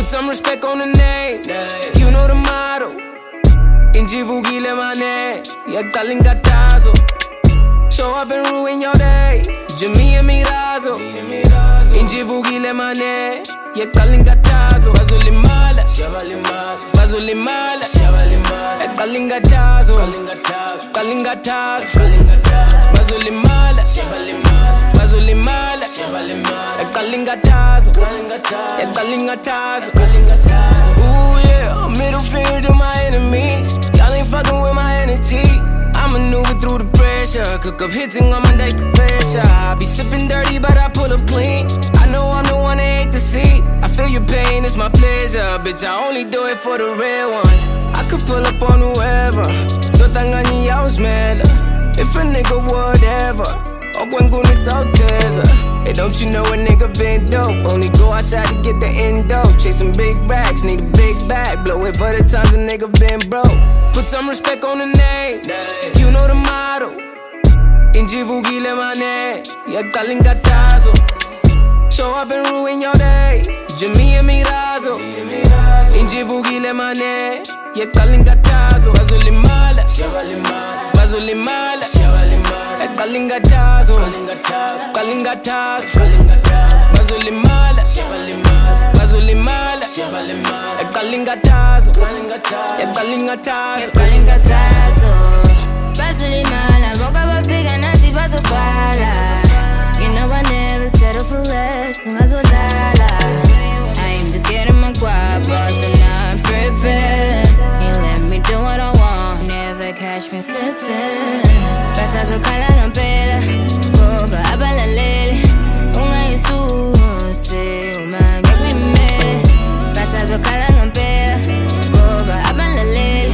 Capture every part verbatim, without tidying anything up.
some respect on the name. You know the motto. Injivugile mane, yakalingatazo. Show up and ruin your day. Jimmy and Mirazo. Injivugile mane, yakalingatazo. Bazulimala, bazulimala, yakalingatazo. Kalingatazo, bazulimala, bazulimala, yakalingatazo. Yakalingatazo. Ooh yeah, middle finger to my enemies. Y'all ain't fucking with my energy. I maneuver through the pressure. Cook up hits and I'm under pressure. I be sipping dirty, but I pull up clean. I know I'm the one they hate to see. I feel your pain, it's my pleasure. Bitch, I only do it for the real ones. I could pull up on whoever. Dotangani yausmela. If a nigga would ever. Ogwanguni Sauteza. Hey, don't you know a nigga been dope? Only go outside to get the endo. Chasing big racks, need a big bag. Blow it for the times a nigga been broke. Put some respect on the name. You know the motto. Injivugile mane, yakalingatazo. Show up and ruin your day. Jimmy and Mirazo. Injivugile mane, yakalingatazo. Bazulimala, bazulimala, yakalingatazo. Kalingatazo. Bazulimala, bazulimala, yakalingatazo. Yakalingatazo. Bazulimala, boca va pega nati paso pala. You know I never settle for less, ungazodala. I am just getting my guap, boss, and I'm prepared. You let me do what I want, never catch me slipping. Pasazo kala ngampela, boba abala lele. Ungayisuse, umange kwimele. Pasazo kala ngampela, boba abala lele.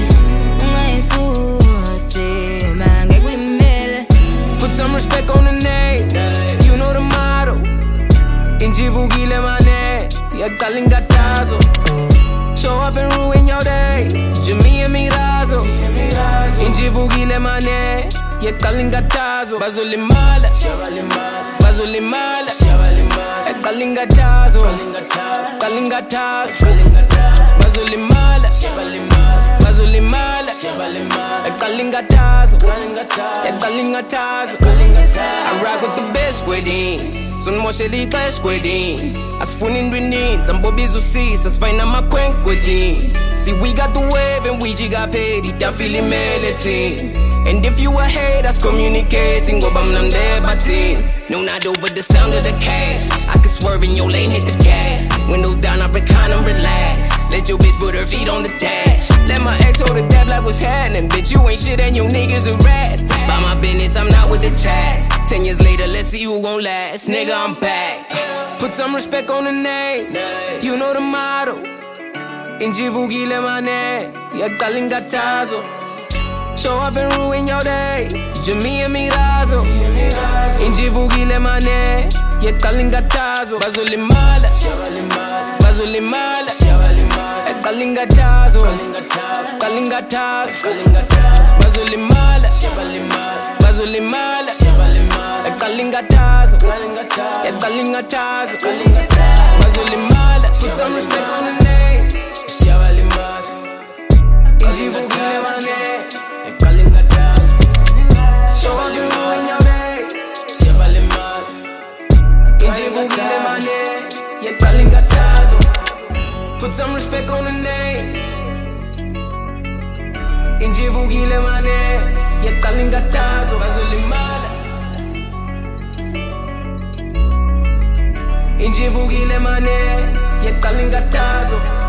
Ungayisuse, umange kwimele. Put some respect on the name. You know the motto. Injivugile mane, yakalingatazo. Show up and ruin your day. Jimmy and Mirazo. Injivugile mane, yakalingatazo. Bazulimala, bazulimala, yakalingatazo. Kalingatazo. Bazulimala, bazulimala, yakalingatazo. Yakalingatazo. I rock with the best wedding. Son moshelika esquedin. As funin winning, some bobbies will see, as fine I'm a quenquetin. See, we got the wave and we got paid, it feeling melody. And if you a hate, that's communicating. Go bam nam debating. No, not over the sound of the cash. I can swerve in your lane, hit the gas. Windows down, I recline and relax. Let your bitch put her feet on the dash. Let my ex hold the dab like what's happening. Bitch, you ain't shit and your niggas a rat. By my business, I'm not with the chats. Ten years later, let's see who gon' last. Nigga, I'm back. Put some respect on the name. You know the motto. Injivugile mane, yakalingatazo. Show up and ruin your day. Jimmy and Mirazo. Injivugile mane, yakalingatazo. Bazulimala, bazulimala, yakalingatazo. Kalingatazo. Bazulimala, bazulimala, yakalingatazo. Yakalingatazo. Bazulimala. Put some respect on the name. Injivugile mane. Show up and ruin your day. Injivugile mane, yakalingatazo. Put some respect on the name. Injivugile mane, yakalingatazo. Bazulimala. Injivugile mane, yakalingatazo.